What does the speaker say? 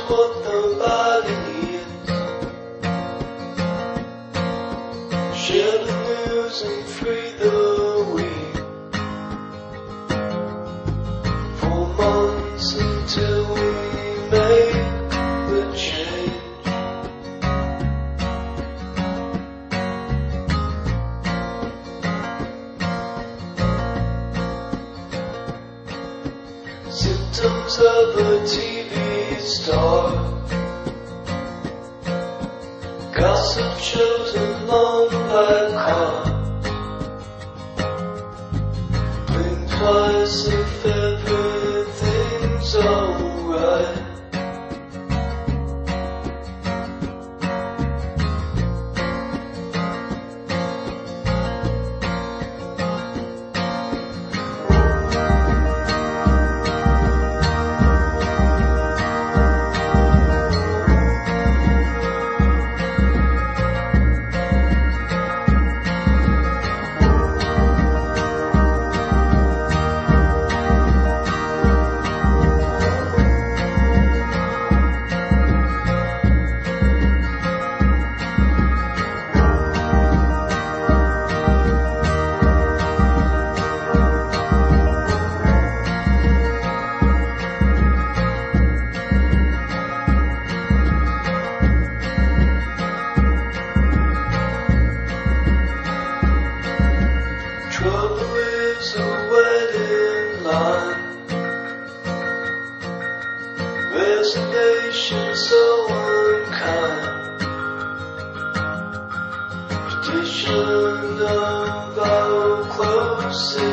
what nobody needs. Share the news and free the weak. 4 months until we make the change. Symptoms of a TV star. Gossip shows a long black car. Blink twice if everything's alright. Trouble is a wedding line. Reservation so unkind. Tradition of our closest